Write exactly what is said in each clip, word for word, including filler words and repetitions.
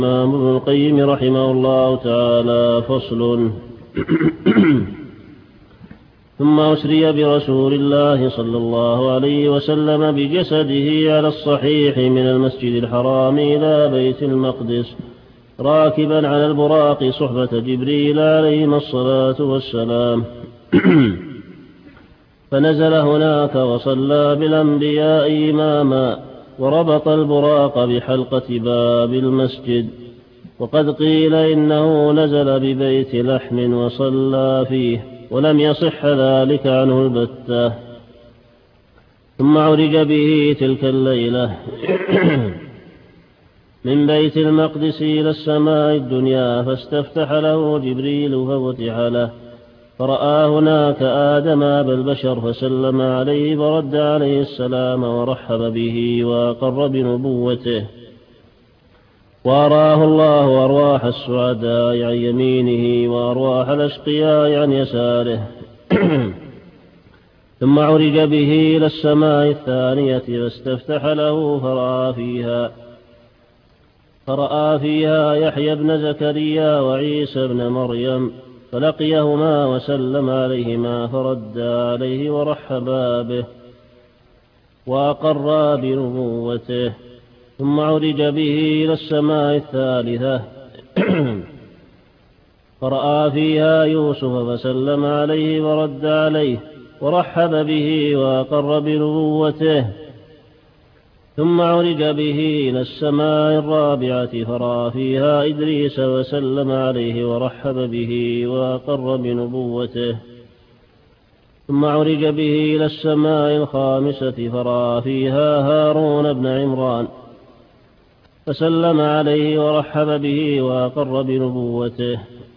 الإمام ابن القيم رحمه الله تعالى. فصل. ثم أسري برسول الله صلى الله عليه وسلم بجسده على الصحيح من المسجد الحرام إلى بيت المقدس راكبا على البراق صحبة جبريل عليهما الصلاة والسلام. فنزل هناك وصلى بالأنبياء إماما، وربط البراق بحلقة باب المسجد. وقد قيل إنه نزل ببيت لحم وصلى فيه، ولم يصح ذلك عنه البتة. ثم عرج به تلك الليلة من بيت المقدس إلى السماء الدنيا، فاستفتح له جبريل ففتح له، فرأى هناك آدم أبا البشر فسلم عليه فرد عليه السلام ورحب به وأقر بنبوته. وأراه الله أرواح السعداء عن يمينه وأرواح الأشقياء عن يساره. ثم عرج به إلى السماء الثانية فاستفتح له فرأى فيها فرأى فيها يحيى بن زكريا وعيسى بن مريم، فلقيهما وسلم عليهما فرد عليه ورحبا به وأقر بنبوته. ثم عرج به إلى السماء الثالثة فرأى فيها يوسف فسلم عليه ورد عليه ورحب به وأقر بنبوته. ثم عرج به إلى السماء الرابعة فرأى فيها إدريس وسلم عليه ورحب به وأقر بنبوته. ثم عرج به إلى السماء الخامسة فرأى فيها هارون بن عمران فسلم عليه ورحب به وأقر بنبوته.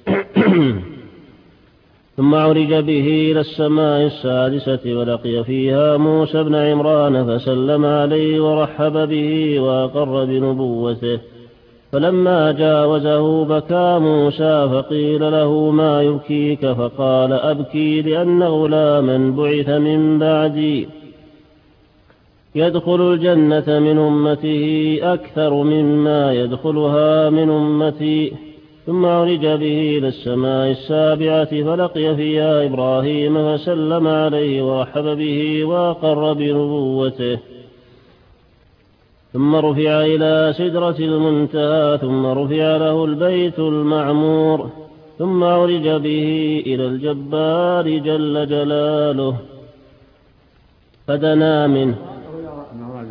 ثم عرج به إلى السماء السادسة ولقي فيها موسى بن عمران فسلم عليه ورحب به وأقر بنبوته. فلما جاوزه بكى موسى فقيل له ما يبكيك؟ فقال أبكي لأن غلاما بعث من بعدي يدخل الجنة من أمته أكثر مما يدخلها من أمتي. ثم عرج به إلى السماء السابعة فلقي فيها إبراهيم فسلم عليه ورحب به وأقر بنبوته. ثم رفع إلى سدرة المنتهى ثم رفع له البيت المعمور. ثم عرج به إلى الجبار جل جلاله فدنا منه